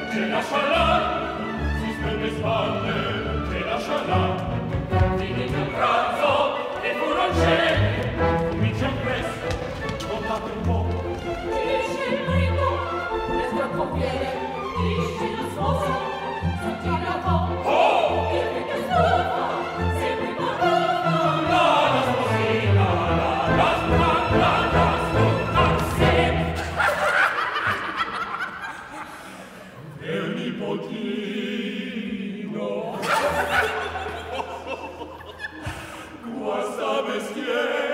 che lasciala, si spende spalle, che lasciala. Finito il pranzo e furoncene, comincia presto, contate un po'. Dice il marito, questo conviene, dice la sposa, si tira un po'. Oh! Il vecchio stufa, segui Barrofa. La sposina, la sì. E un nipotino, guasta mestieri.